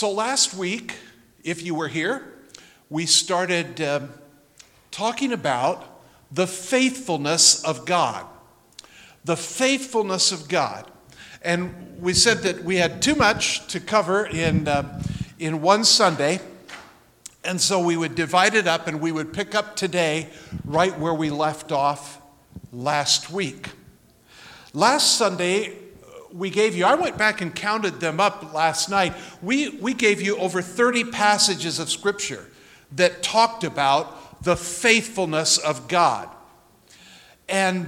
So last week, if you were here, we started talking about the faithfulness of God. The faithfulness of God. And we said that we had too much to cover in one Sunday, and so we would divide it up and we would pick up today right where we left off last week. Last Sunday, I went back and counted them up last night. We gave you over 30 passages of Scripture that talked about the faithfulness of God. And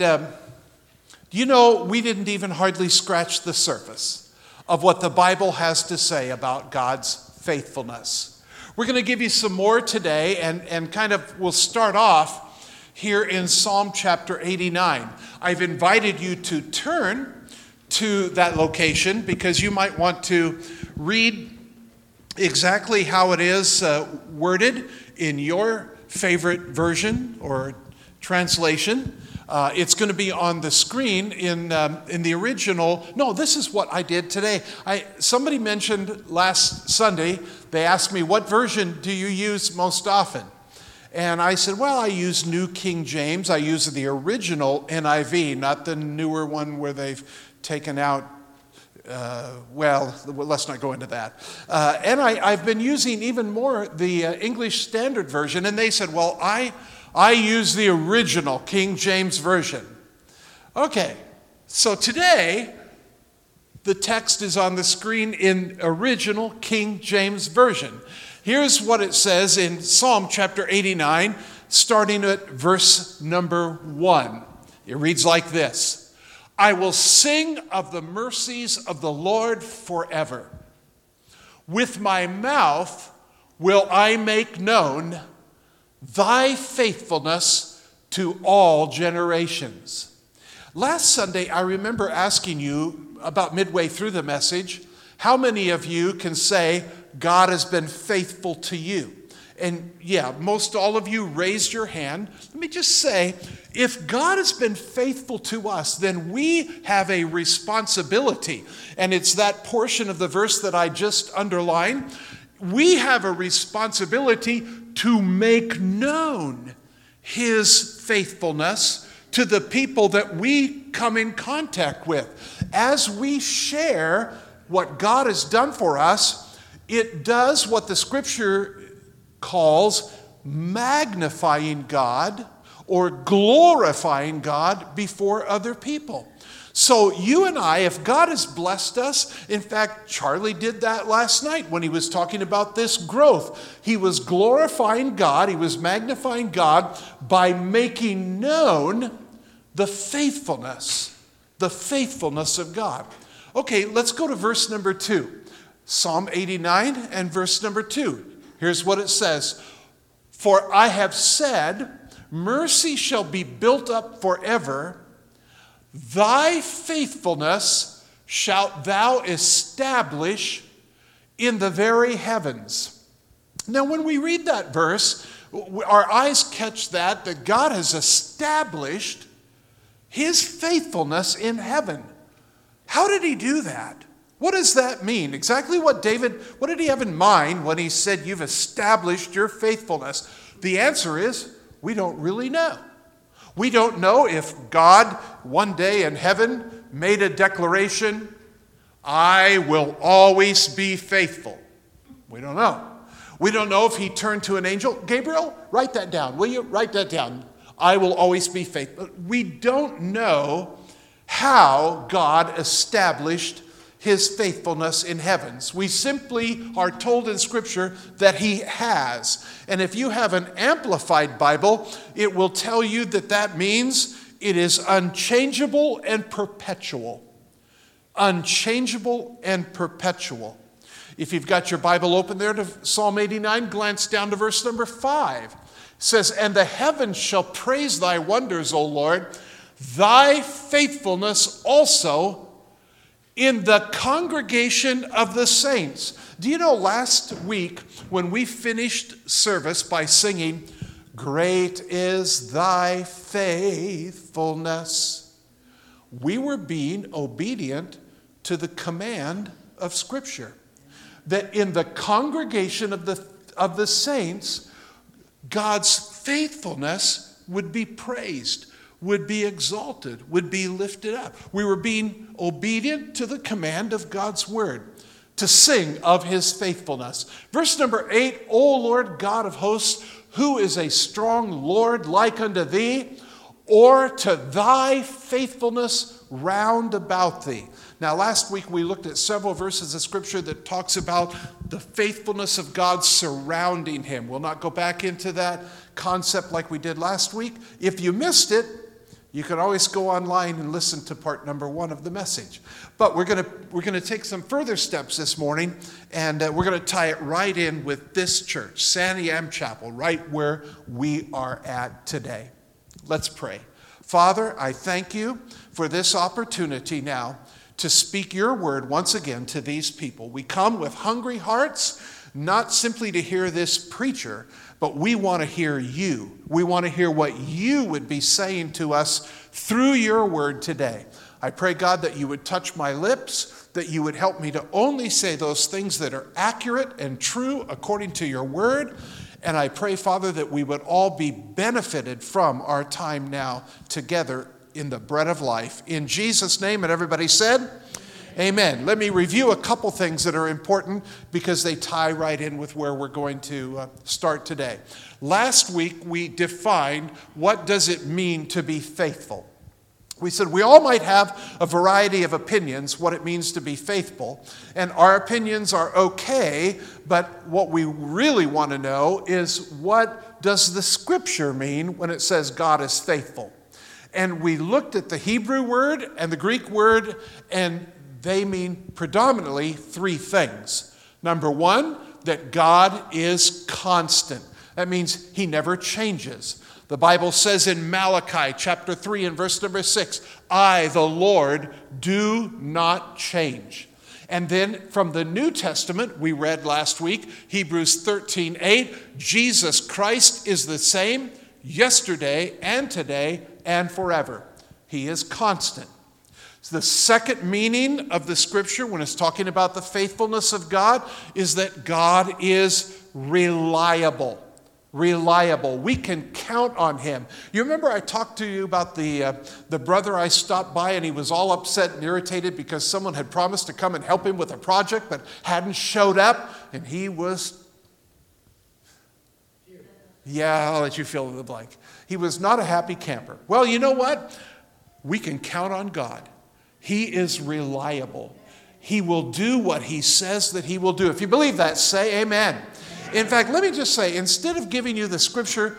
we didn't even hardly scratch the surface of what the Bible has to say about God's faithfulness. We're going to give you some more today, and we'll start off here in Psalm chapter 89. I've invited you to turn to that location because you might want to read exactly how it is worded in your favorite version or translation. It's going to be on the screen in the original. No, this is what I did today. Somebody mentioned last Sunday, they asked me, what version do you use most often? And I said, well, I use New King James. I use the original NIV, not the newer one where they've taken out, let's not go into that. And I've been using even more the English Standard Version, and they said, well, I use the original King James Version. Okay, so today, the text is on the screen in original King James Version. Here's what it says in Psalm chapter 89, starting at verse number 1. It reads like this: I will sing of the mercies of the Lord forever. With my mouth will I make known thy faithfulness to all generations. Last Sunday, I remember asking you about midway through the message, how many of you can say God has been faithful to you? And yeah, most all of you raised your hand. Let me just say, if God has been faithful to us, then we have a responsibility. And it's that portion of the verse that I just underlined. We have a responsibility to make known his faithfulness to the people that we come in contact with. As we share what God has done for us, it does what the Scripture calls magnifying God or glorifying God before other people. So you and I, if God has blessed us, in fact, Charlie did that last night when he was talking about this growth. He was glorifying God, he was magnifying God by making known the faithfulness of God. Okay, let's go to verse number 2. Psalm 89 and verse number 2. Here's what it says: For I have said, mercy shall be built up forever. Thy faithfulness shalt thou establish in the very heavens. Now, when we read that verse, our eyes catch that God has established his faithfulness in heaven. How did he do that? What does that mean? Exactly what did he have in mind when he said, you've established your faithfulness? The answer is, we don't really know. We don't know if God one day in heaven made a declaration, I will always be faithful. We don't know. We don't know if he turned to an angel. Gabriel, write that down. Will you write that down? I will always be faithful. We don't know how God established his faithfulness in heavens. We simply are told in Scripture that he has. And if you have an amplified Bible, it will tell you that means it is unchangeable and perpetual. Unchangeable and perpetual. If you've got your Bible open there to Psalm 89, glance down to verse number 5. It says, and the heavens shall praise thy wonders, O Lord, thy faithfulness also in the congregation of the saints. Do you know last week when we finished service by singing, Great is thy faithfulness, we were being obedient to the command of Scripture. that in the congregation of the saints, God's faithfulness would be praised, would be exalted, would be lifted up. We were being obedient to the command of God's word to sing of his faithfulness. Verse number 8, O Lord God of hosts, who is a strong Lord like unto thee, or to thy faithfulness round about thee. Now, last week we looked at several verses of Scripture that talks about the faithfulness of God surrounding him. We'll not go back into that concept like we did last week. If you missed it, you can always go online and listen to part number 1 of the message. But we're going to take some further steps this morning, and we're going to tie it right in with this church, Santiam Chapel, right where we are at today. Let's pray. Father, I thank you for this opportunity now to speak your word once again to these people. We come with hungry hearts, not simply to hear this preacher, but we want to hear you. We want to hear what you would be saying to us through your word today. I pray, God, that you would touch my lips, that you would help me to only say those things that are accurate and true according to your word. And I pray, Father, that we would all be benefited from our time now together in the bread of life. In Jesus' name, and everybody said, amen. Let me review a couple things that are important because they tie right in with where we're going to start today. Last week, we defined what does it mean to be faithful. We said we all might have a variety of opinions what it means to be faithful, and our opinions are okay, but what we really want to know is what does the Scripture mean when it says God is faithful? And we looked at the Hebrew word and the Greek word, and they mean predominantly 3 things. Number 1, that God is constant. That means he never changes. The Bible says in Malachi chapter 3 and verse number 6, I, the Lord, do not change. And then from the New Testament, we read last week, Hebrews 13:8, Jesus Christ is the same yesterday and today and forever. He is constant. So the second meaning of the Scripture when it's talking about the faithfulness of God is that God is reliable. Reliable. We can count on him. You remember I talked to you about the brother I stopped by, and he was all upset and irritated because someone had promised to come and help him with a project but hadn't showed up, and he was, I'll let you fill in the blank. He was not a happy camper. Well, you know what? We can count on God. He is reliable. He will do what he says that he will do. If you believe that, say amen. In fact, let me just say, instead of giving you the Scripture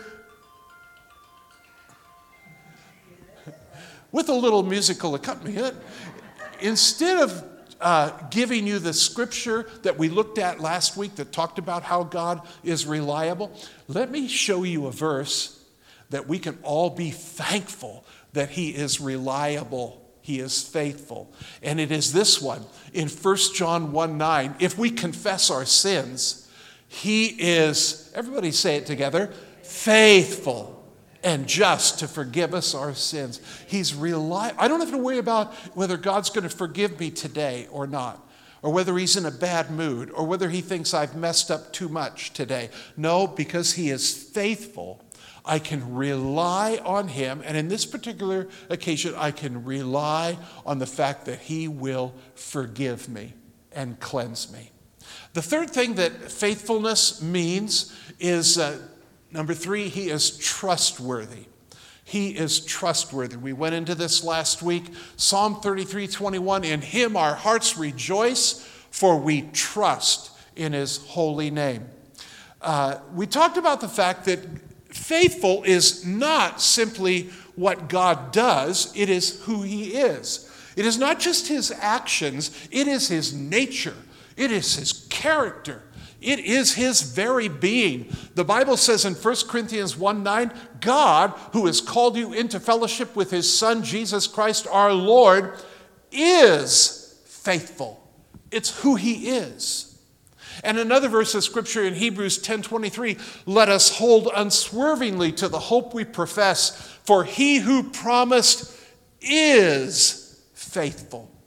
with a little musical accompaniment, instead of giving you the Scripture that we looked at last week that talked about how God is reliable, let me show you a verse that we can all be thankful that he is reliable. He is faithful. And it is this one in 1 John 1:9. If we confess our sins, he is, everybody say it together, faithful and just to forgive us our sins. He's reliable. I don't have to worry about whether God's going to forgive me today or not, or whether he's in a bad mood, or whether he thinks I've messed up too much today. No, because he is faithful, I can rely on him. And in this particular occasion, I can rely on the fact that he will forgive me and cleanse me. The third thing that faithfulness means is, number 3, he is trustworthy. He is trustworthy. We went into this last week. Psalm 33:21, in him our hearts rejoice, for we trust in his holy name. We talked about the fact that faithful is not simply what God does, it is who he is. It is not just his actions, it is his nature. It is his character. It is his very being. The Bible says in 1 Corinthians 1:9, God, who has called you into fellowship with his Son, Jesus Christ our Lord, is faithful. It's who he is. And another verse of Scripture in Hebrews 10:23, let us hold unswervingly to the hope we profess, for he who promised is faithful.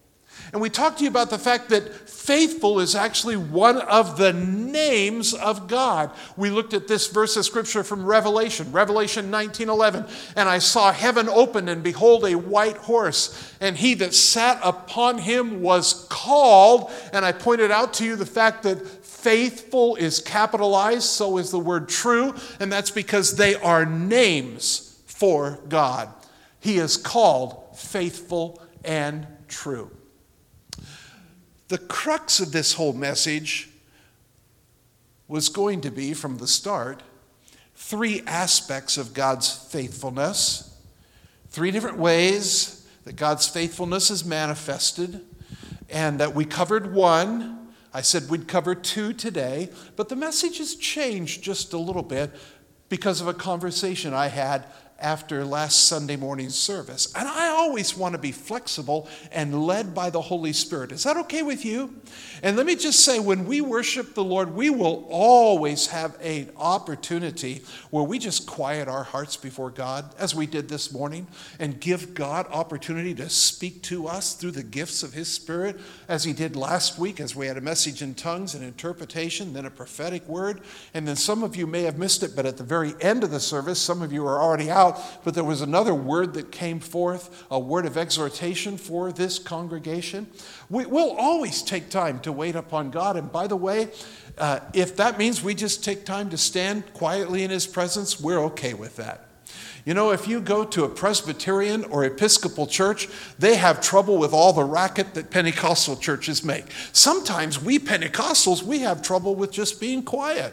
And we talked to you about the fact that faithful is actually one of the names of God. We looked at this verse of scripture from Revelation 19:11. And I saw heaven open, and behold, a white horse. And he that sat upon him was called. And I pointed out to you the fact that faithful is capitalized, so is the word true. And that's because they are names for God. He is called faithful and true. The crux of this whole message was going to be, from the start, 3 aspects of God's faithfulness, 3 different ways that God's faithfulness is manifested, and that we covered 1. I said we'd cover 2 today, but the message has changed just a little bit because of a conversation I had after last Sunday morning's service. And I always want to be flexible and led by the Holy Spirit. Is that okay with you? And let me just say, when we worship the Lord, we will always have an opportunity where we just quiet our hearts before God, as we did this morning, and give God opportunity to speak to us through the gifts of His Spirit, as He did last week, as we had a message in tongues, an interpretation, then a prophetic word. And then some of you may have missed it, but at the very end of the service, some of you are already out, but there was another word that came forth, a word of exhortation for this congregation. We'll always take time to wait upon God. And by the way, if that means we just take time to stand quietly in His presence, we're okay with that. You know, if you go to a Presbyterian or Episcopal church, they have trouble with all the racket that Pentecostal churches make. Sometimes we Pentecostals, we have trouble with just being quiet.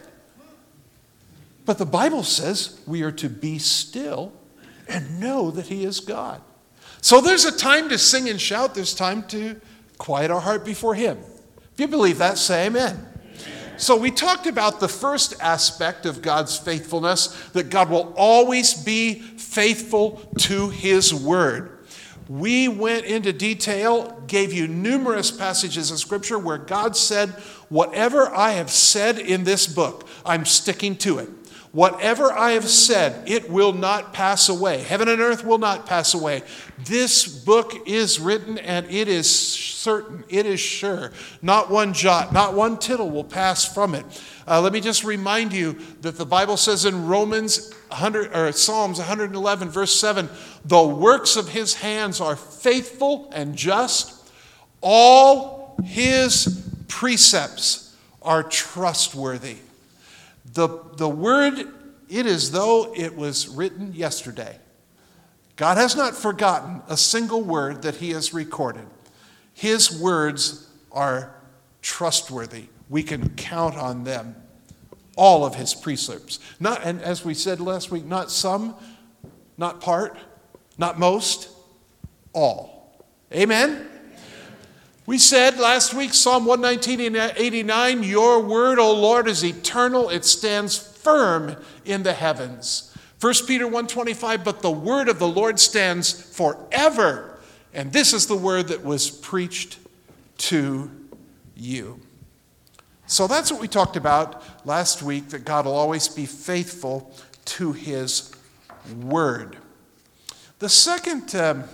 But the Bible says we are to be still and know that He is God. So there's a time to sing and shout. There's time to quiet our heart before Him. If you believe that, say amen. Amen. So we talked about the first aspect of God's faithfulness, that God will always be faithful to His word. We went into detail, gave you numerous passages of Scripture where God said, whatever I have said in this book, I'm sticking to it. Whatever I have said, it will not pass away. Heaven and earth will not pass away. This book is written, and it is certain, it is sure. Not one jot, not one tittle will pass from it. Let me just remind you that the Bible says in Psalms 111, verse 7, the works of His hands are faithful and just. All His precepts are trustworthy. The word, it is though it was written yesterday. God has not forgotten a single word that He has recorded. His words are trustworthy. We can count on them. All of His precepts. And as we said last week, not some, not part, not most, all. Amen? We said last week, Psalm 119 and 89, your word, O Lord, is eternal. It stands firm in the heavens. 1 Peter 1:25, but the word of the Lord stands forever. And this is the word that was preached to you. So that's what we talked about last week, that God will always be faithful to His word. The second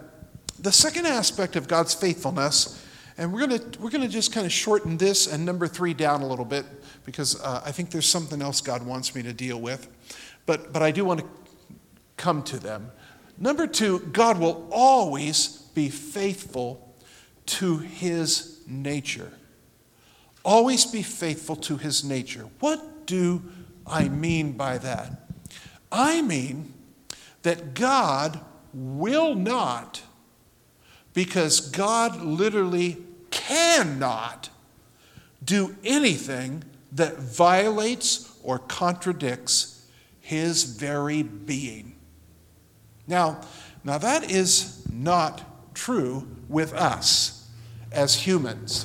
aspect of God's faithfulness, and we're going to just kind of shorten this and number 3 down a little bit, because I think there's something else God wants me to deal with. But I do want to come to them. Number 2, God will always be faithful to His nature. Always be faithful to His nature. What do I mean by that? I mean that God will not, because God literally cannot do anything that violates or contradicts His very being. Now that is not true with us as humans.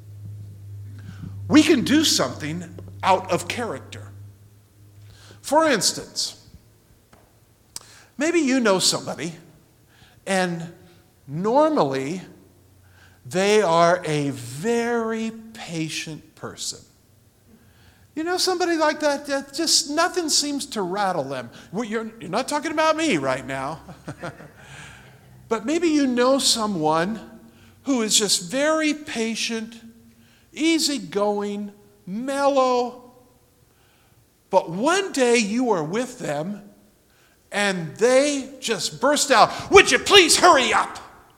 We can do something out of character. For instance, maybe you know somebody, and normally they are a very patient person. You know somebody like that just nothing seems to rattle them. Well, you're not talking about me right now. But maybe you know someone who is just very patient, easygoing, mellow. But one day you are with them and they just burst out, "Would you please hurry up?"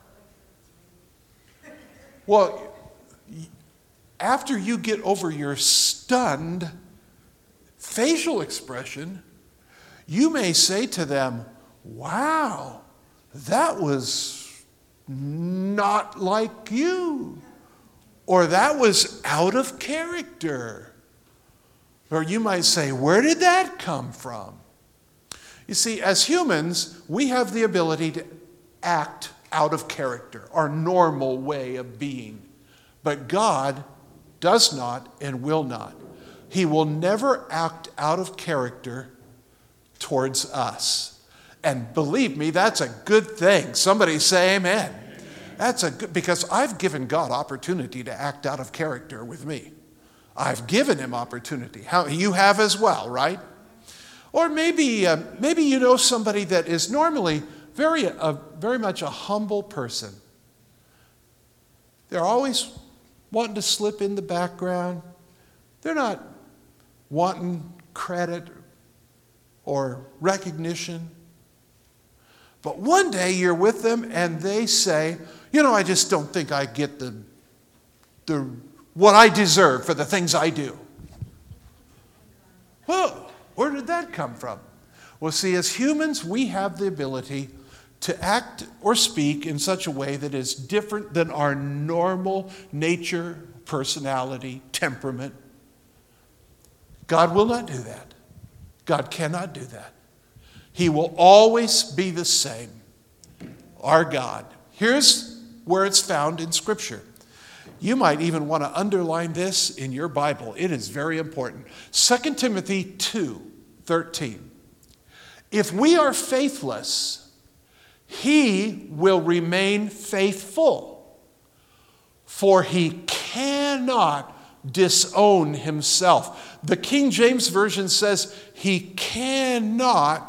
Well, after you get over your stunned facial expression, you may say to them, "Wow, that was not like you," or "That was out of character." Or you might say, "Where did that come from?" You see, as humans, we have the ability to act out of character, our normal way of being. But God does not and will not. He will never act out of character towards us. And believe me, that's a good thing. Somebody say amen. That's a good, because I've given God opportunity to act out of character with me. I've given him opportunity. How you have as well, right? Or maybe you know somebody that is normally very much a humble person. They're always wanting to slip in the background. They're not wanting credit or recognition. But one day you're with them and they say, "I just don't think I get the what I deserve for the things I do." Whoa, where did that come from? Well, see, as humans, we have the ability to act or speak in such a way that is different than our normal nature, personality, temperament. God will not do that. God cannot do that. He will always be the same. Our God. Here's where it's found in Scripture. You might even want to underline this in your Bible. It is very important. 2 Timothy 2:13. If we are faithless, he will remain faithful, for he cannot disown himself. The King James Version says he cannot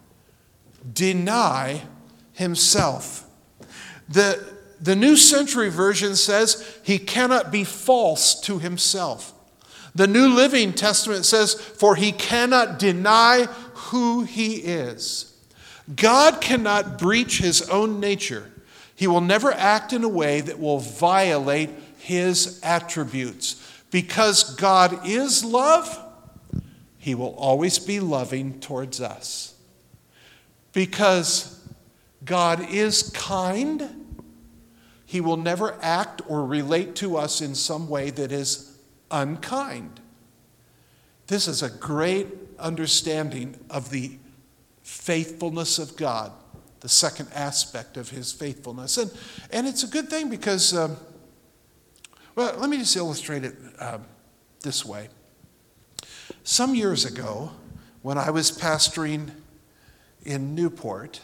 deny himself. The New Century Version says he cannot be false to himself. The New Living Testament says, for he cannot deny who he is. God cannot breach his own nature. He will never act in a way that will violate his attributes. Because God is love, he will always be loving towards us. Because God is kind, he will never act or relate to us in some way that is unkind. This is a great understanding of the faithfulness of God, the second aspect of his faithfulness. And it's a good thing because, let me just illustrate it this way. Some years ago, when I was pastoring in Newport,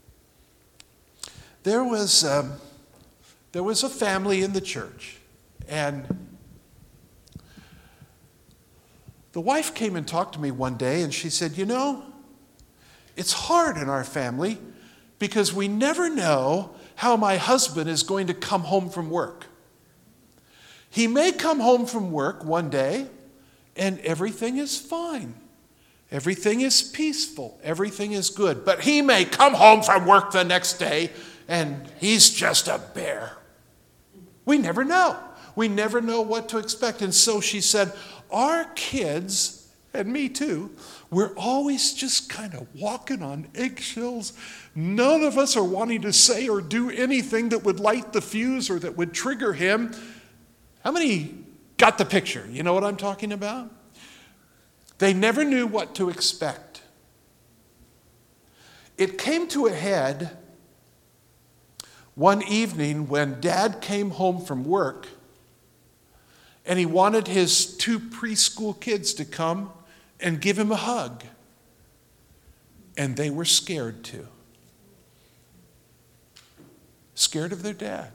there was a family in the church, and the wife came and talked to me one day, and she said, it's hard in our family because we never know how my husband is going to come home from work. He may come home from work one day and everything is fine. Everything is peaceful. Everything is good. But he may come home from work the next day and he's just a bear. We never know. We never know what to expect. And so she said, our kids, and me too, we're always just kind of walking on eggshells. None of us are wanting to say or do anything that would light the fuse or that would trigger him. How many got the picture? You know what I'm talking about? They never knew what to expect. It came to a head one evening when Dad came home from work and he wanted his 2 preschool kids to come and give him a hug. And they were scared too. Scared of their dad.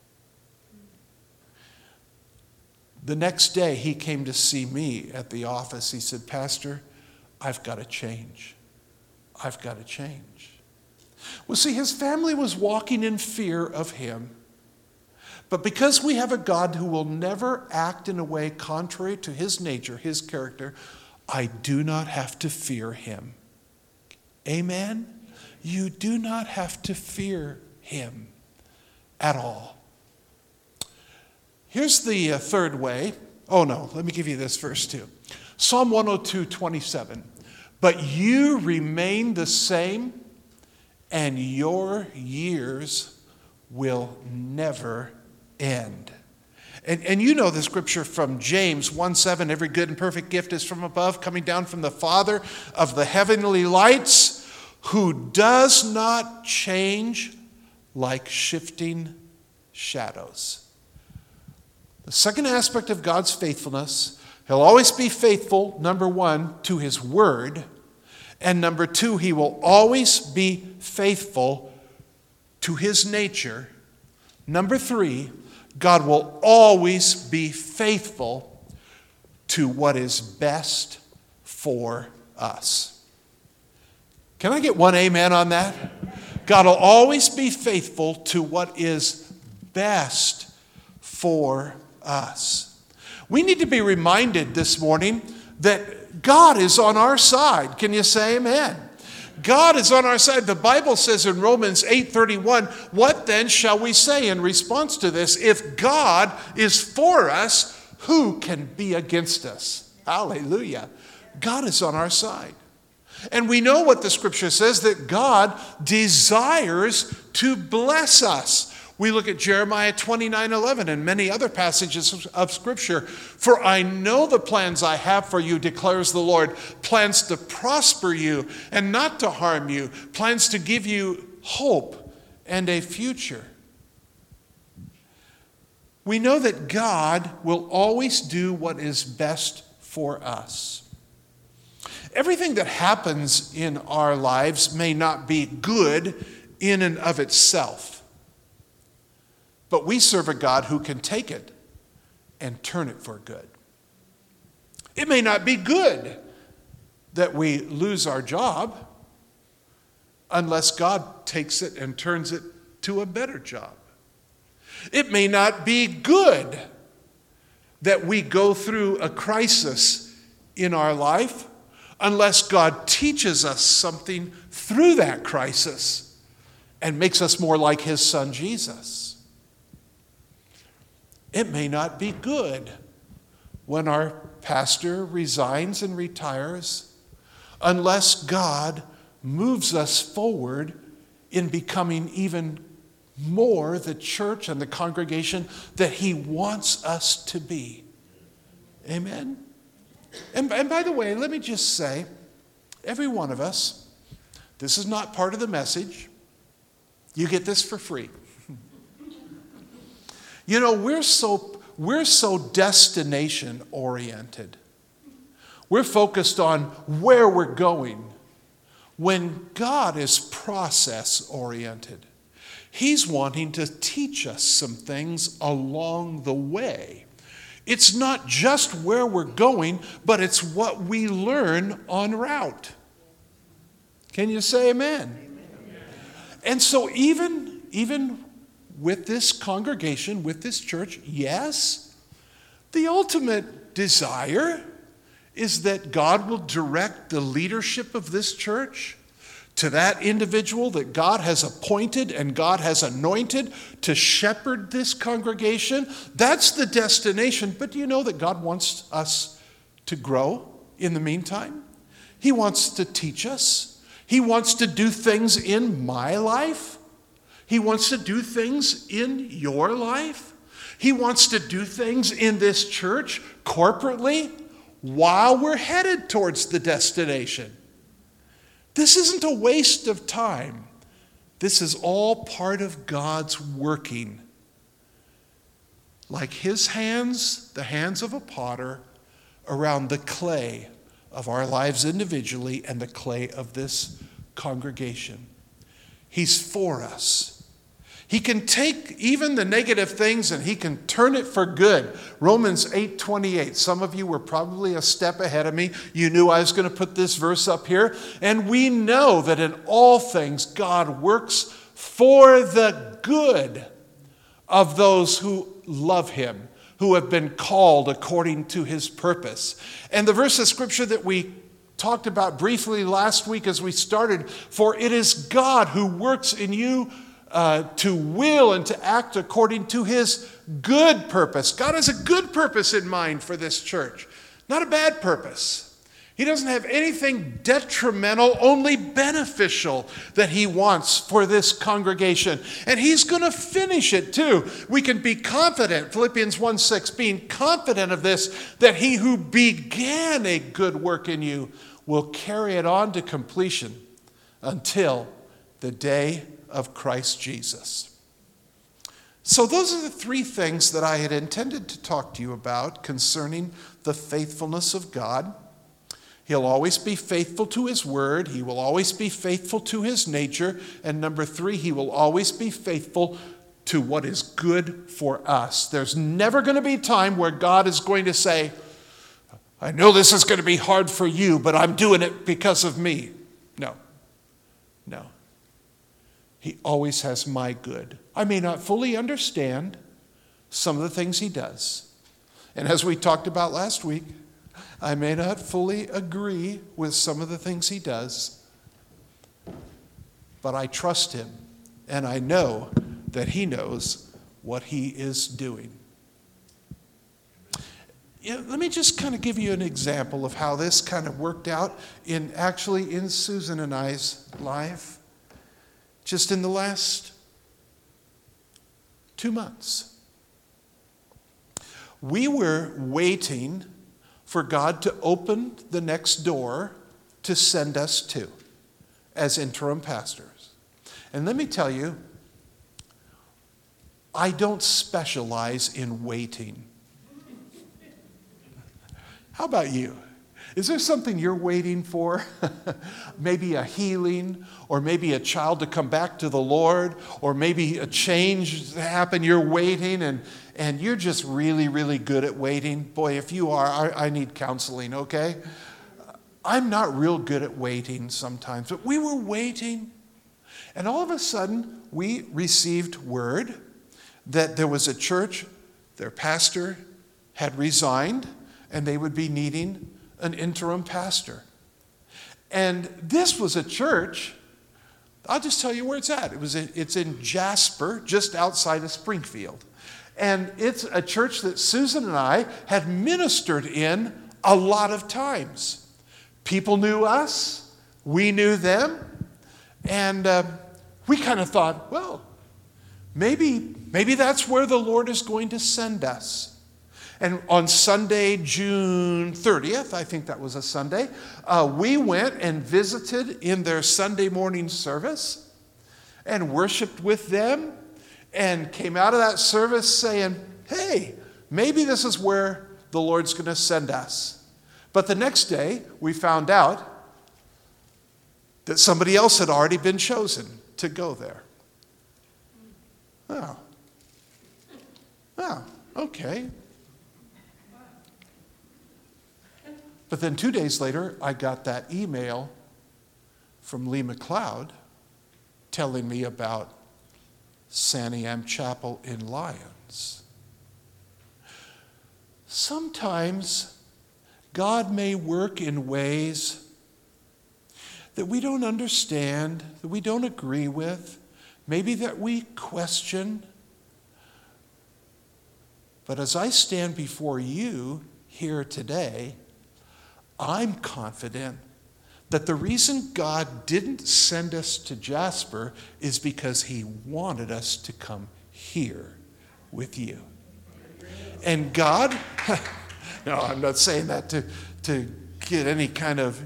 The next day he came to see me at the office. He said, Pastor, I've got to change. I've got to change. Well, see, his family was walking in fear of him. But because we have a God who will never act in a way contrary to his nature, his character, I do not have to fear him. Amen? You do not have to fear him at all. Here's the third way. Oh no, let me give you this verse too. Psalm 102:27. But you remain the same, and your years will never end. And you know the scripture from James 1:7, every good and perfect gift is from above, coming down from the Father of the heavenly lights, who does not change like shifting shadows. The second aspect of God's faithfulness, he'll always be faithful, number one, to his word, and number two, he will always be faithful to his nature. Number three, God will always be faithful to what is best for us. Can I get one amen on that? God will always be faithful to what is best for us. We need to be reminded this morning that God is on our side. Can you say amen? God is on our side. The Bible says in Romans 8:31, what then shall we say in response to this? If God is for us, who can be against us? Hallelujah. God is on our side. And we know what the scripture says, that God desires to bless us. We look at Jeremiah 29:11 and many other passages of scripture. For I know the plans I have for you, declares the Lord, plans to prosper you and not to harm you, plans to give you hope and a future. We know that God will always do what is best for us. Everything that happens in our lives may not be good in and of itself, but we serve a God who can take it and turn it for good. It may not be good that we lose our job unless God takes it and turns it to a better job. It may not be good that we go through a crisis in our life unless God teaches us something through that crisis and makes us more like his son Jesus. It may not be good when our pastor resigns and retires unless God moves us forward in becoming even more the church and the congregation that he wants us to be. Amen? And by the way, let me just say, every one of us, this is not part of the message. You get this for free. You know, we're so destination oriented. We're focused on where we're going when God is process oriented. He's wanting to teach us some things along the way. It's not just where we're going, but it's what we learn en route. Can you say amen? Amen. And so even with this congregation, with this church, yes, the ultimate desire is that God will direct the leadership of this church to that individual that God has appointed and God has anointed to shepherd this congregation. That's the destination. But do you know that God wants us to grow in the meantime? He wants to teach us. He wants to do things in my life. He wants to do things in your life. He wants to do things in this church corporately while we're headed towards the destination. This isn't a waste of time. This is all part of God's working. Like his hands, the hands of a potter, around the clay of our lives individually and the clay of this congregation. He's for us. He can take even the negative things and he can turn it for good. Romans 8:28. Some of you were probably a step ahead of me. You knew I was going to put this verse up here. And we know that in all things God works for the good of those who love him, who have been called according to his purpose. And the verse of scripture that we talked about briefly last week as we started, for it is God who works in you to will and to act according to his good purpose. God has a good purpose in mind for this church, not a bad purpose. He doesn't have anything detrimental, only beneficial that he wants for this congregation. And he's going to finish it too. We can be confident, Philippians 1:6, being confident of this, that he who began a good work in you will carry it on to completion until the day of Christ Jesus. So those are the three things that I had intended to talk to you about concerning the faithfulness of God. He'll always be faithful to his word. He will always be faithful to his nature. And number three, he will always be faithful to what is good for us. There's never going to be a time where God is going to say, I know this is going to be hard for you, but I'm doing it because of me. No. He always has my good. I may not fully understand some of the things he does. And as we talked about last week, I may not fully agree with some of the things he does, but I trust him, and I know that he knows what he is doing. Let me just kind of give you an example of how this kind of worked out in Susan and I's life, just in the last 2 months. We were waiting for God to open the next door to send us to as interim pastors. And let me tell you, I don't specialize in waiting. How about you? Is there something you're waiting for? Maybe a healing, or maybe a child to come back to the Lord, or maybe a change to happen. You're waiting, and you're just really, really good at waiting. Boy, if you are, I need counseling, okay? I'm not real good at waiting sometimes, but we were waiting, and all of a sudden, we received word that there was a church, their pastor had resigned, and they would be needing an interim pastor. And this was a church, I'll just tell you where it's at. It's in Jasper, just outside of Springfield. And it's a church that Susan and I had ministered in a lot of times. People knew us, we knew them, and we kind of thought, well, maybe that's where the Lord is going to send us. And on Sunday, June 30th, I think that was a Sunday, we went and visited in their Sunday morning service and worshiped with them and came out of that service saying, hey, maybe this is where the Lord's going to send us. But the next day, we found out that somebody else had already been chosen to go there. Oh, okay. But then 2 days later, I got that email from Lee McLeod telling me about Santiam Chapel in Lyons. Sometimes God may work in ways that we don't understand, that we don't agree with, maybe that we question. But as I stand before you here today, I'm confident that the reason God didn't send us to Jasper is because he wanted us to come here with you. And God, no, I'm not saying that to get any kind of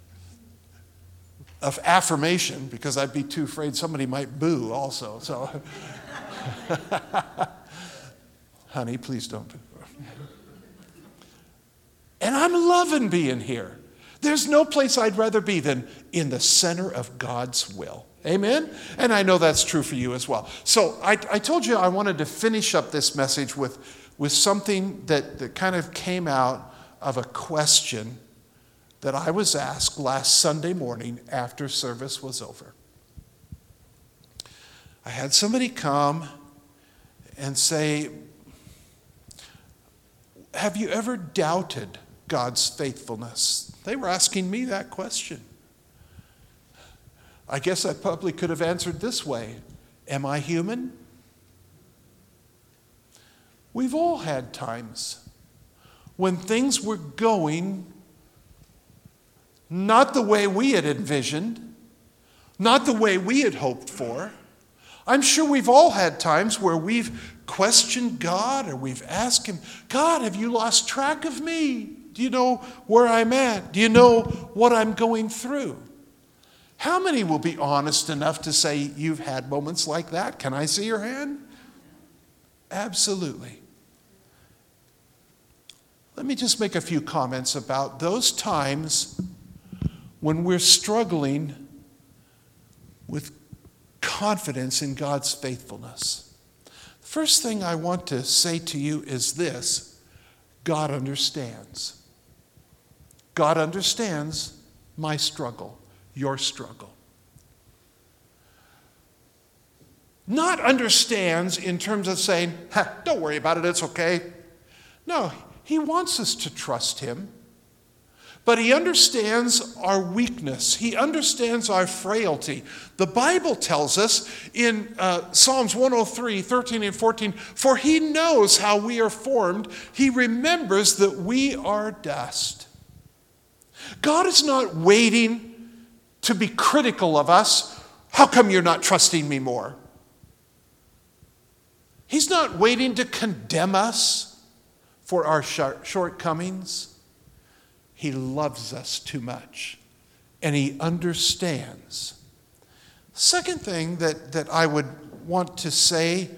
affirmation, because I'd be too afraid somebody might boo also. So, honey, please don't boo. And I'm loving being here. There's no place I'd rather be than in the center of God's will. Amen? And I know that's true for you as well. So I told you I wanted to finish up this message with something that kind of came out of a question that I was asked last Sunday morning after service was over. I had somebody come and say, have you ever doubted God's faithfulness? They were asking me that question. I guess I probably could have answered this way. Am I human? We've all had times when things were going not the way we had envisioned, not the way we had hoped for. I'm sure we've all had times where we've questioned God, or we've asked him, God, have you lost track of me? Do you know where I'm at? Do you know what I'm going through? How many will be honest enough to say you've had moments like that? Can I see your hand? Absolutely. Let me just make a few comments about those times when we're struggling with confidence in God's faithfulness. The first thing I want to say to you is this: God understands. God understands my struggle, your struggle. Not understands in terms of saying, don't worry about it, it's okay. No, he wants us to trust him. But he understands our weakness. He understands our frailty. The Bible tells us in Psalms 103, 13 and 14, for he knows how we are formed. He remembers that we are dust. God is not waiting to be critical of us. How come you're not trusting me more? He's not waiting to condemn us for our shortcomings. He loves us too much, and he understands. Second thing that I would want to say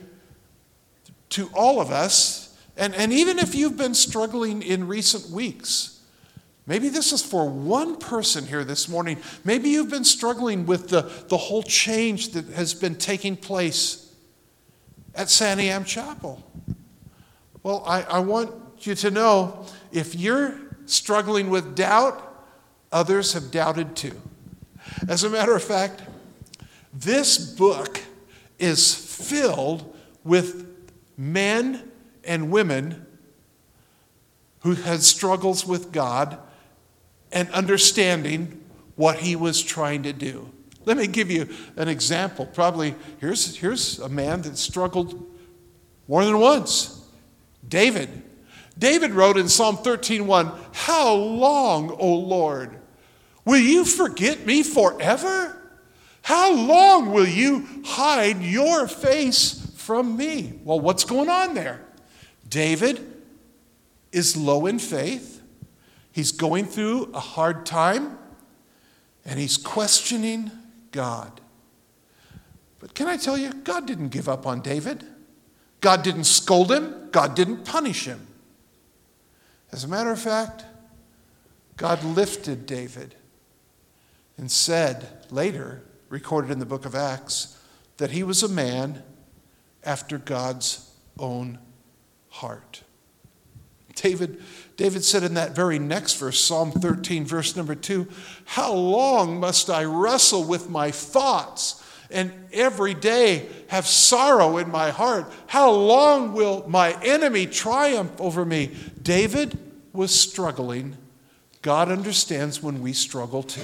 to all of us, and even if you've been struggling in recent weeks, maybe this is for one person here this morning, maybe you've been struggling with the whole change that has been taking place at Santiam Chapel. Well, I want you to know, if you're struggling with doubt, others have doubted too. As a matter of fact, this book is filled with men and women who had struggles with God and understanding what he was trying to do. Let me give you an example. Probably here's a man that struggled more than once. David. David wrote in Psalm 13:1, how long, O Lord, will you forget me forever? How long will you hide your face from me? Well, what's going on there? David is low in faith. He's going through a hard time, and he's questioning God. But can I tell you, God didn't give up on David. God didn't scold him. God didn't punish him. As a matter of fact, God lifted David and said later, recorded in the book of Acts, that he was a man after God's own heart. David said in that very next verse, Psalm 13, verse number 2, how long must I wrestle with my thoughts and every day have sorrow in my heart? How long will my enemy triumph over me? David was struggling. God understands when we struggle too.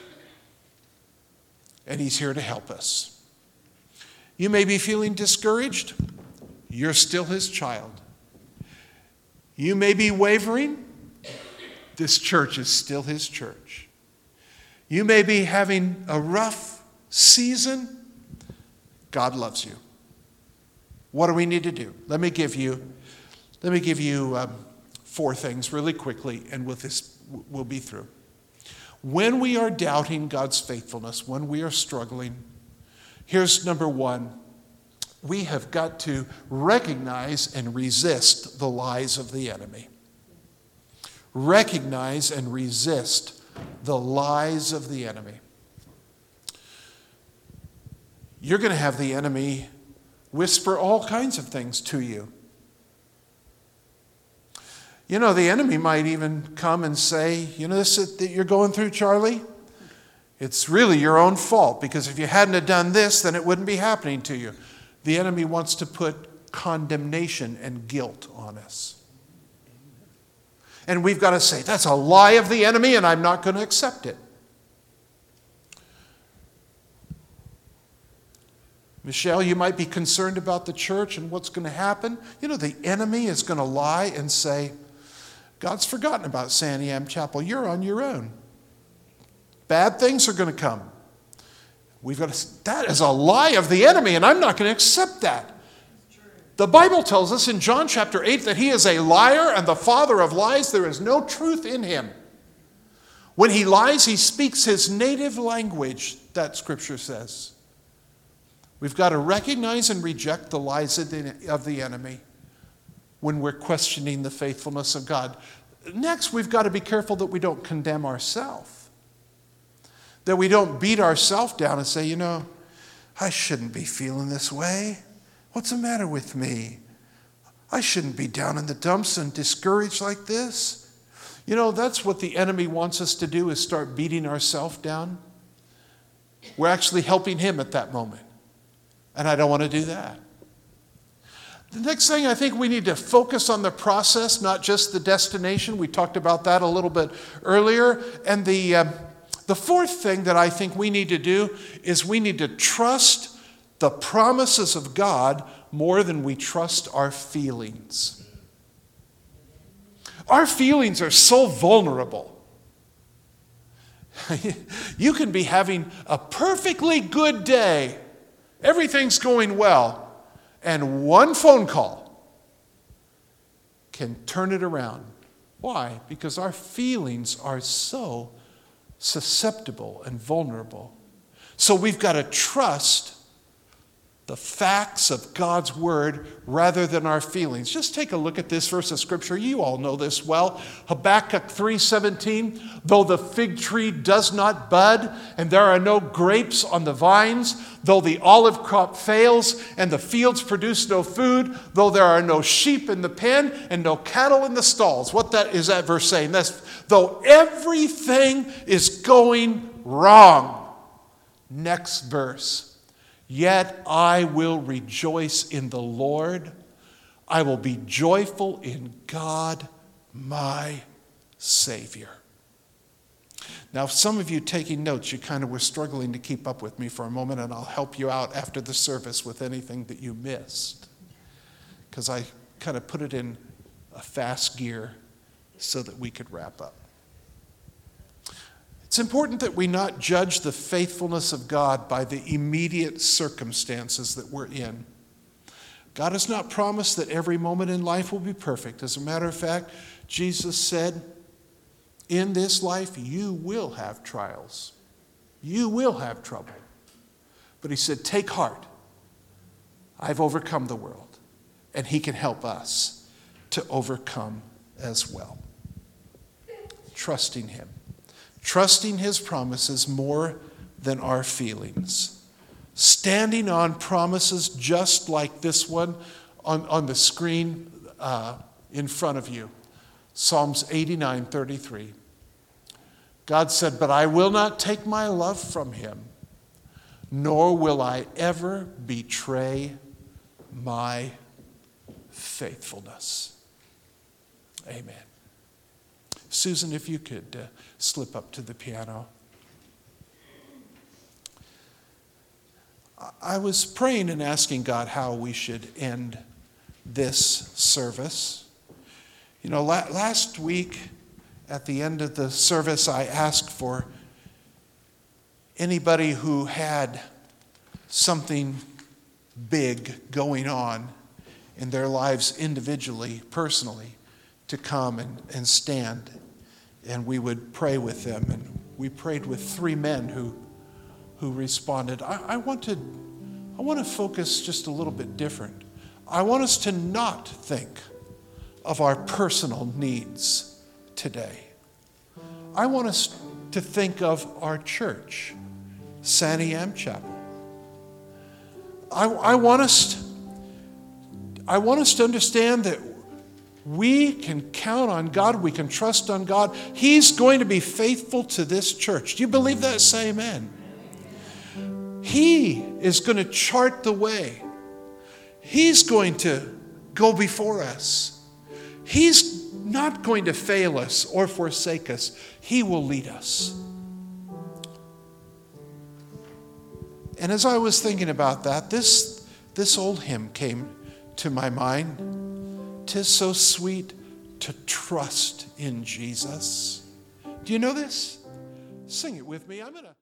And he's here to help us. You may be feeling discouraged. You're still his child. You may be wavering. This church is still his church. You may be having a rough season. God loves you. What do we need to do? Let me give you 4 things really quickly, and with this we'll be through. When we are doubting God's faithfulness, when we are struggling, here's number 1. We have got to recognize and resist the lies of the enemy. Recognize and resist the lies of the enemy. You're going to have the enemy whisper all kinds of things to you. You know, the enemy might even come and say, you know this that you're going through, Charlie? It's really your own fault, because if you hadn't have done this, then it wouldn't be happening to you. The enemy wants to put condemnation and guilt on us. And we've got to say, that's a lie of the enemy, and I'm not going to accept it. Michelle, you might be concerned about the church and what's going to happen. You know, the enemy is going to lie and say, God's forgotten about Santiam Chapel. You're on your own. Bad things are going to come. That is a lie of the enemy, and I'm not going to accept that. The Bible tells us in John chapter 8 that he is a liar and the father of lies. There is no truth in him. When he lies, he speaks his native language, that scripture says. We've got to recognize and reject the lies of the enemy when we're questioning the faithfulness of God. Next, we've got to be careful that we don't condemn ourselves. That we don't beat ourselves down and say, I shouldn't be feeling this way. What's the matter with me? I shouldn't be down in the dumps and discouraged like this. That's what the enemy wants us to do, is start beating ourselves down. We're actually helping him at that moment. And I don't want to do that. The next thing, I think we need to focus on the process, not just the destination. We talked about that a little bit earlier. And the fourth thing that I think we need to do is we need to trust the promises of God more than we trust our feelings. Our feelings are so vulnerable. You can be having a perfectly good day. Everything's going well. And one phone call can turn it around. Why? Because our feelings are so susceptible and vulnerable. So we've got to trust the facts of God's word rather than our feelings. Just take a look at this verse of scripture. You all know this well. Habakkuk 3:17, though the fig tree does not bud and there are no grapes on the vines, though the olive crop fails and the fields produce no food, though there are no sheep in the pen and no cattle in the stalls. What is that verse saying? That's though everything is going wrong. Next verse. Yet I will rejoice in the Lord. I will be joyful in God, my Savior. Now, some of you taking notes, you kind of were struggling to keep up with me for a moment, and I'll help you out after the service with anything that you missed. Because I kind of put it in a fast gear so that we could wrap up. It's important that we not judge the faithfulness of God by the immediate circumstances that we're in. God has not promised that every moment in life will be perfect. As a matter of fact, Jesus said, in this life you will have trials. You will have trouble. But he said, take heart. I've overcome the world. And he can help us to overcome as well. Trusting him. Trusting his promises more than our feelings. Standing on promises just like this one on the screen in front of you. Psalms 89:33. God said, but I will not take my love from him, nor will I ever betray my faithfulness. Amen. Susan, if you could slip up to the piano. I was praying and asking God how we should end this service. Last week at the end of the service, I asked for anybody who had something big going on in their lives individually, personally, to come and stand. And we would pray with them. And we prayed with 3 men who responded. I want to focus just a little bit different. I want us to not think of our personal needs today. I want us to think of our church, Santiam Chapel. I want us to understand that we can count on God. We can trust on God. He's going to be faithful to this church. Do you believe that? Say amen. He is going to chart the way. He's going to go before us. He's not going to fail us or forsake us. He will lead us. And as I was thinking about that, this old hymn came to my mind. 'Tis so sweet to trust in Jesus. Do you know this? Sing it with me. I'm going to...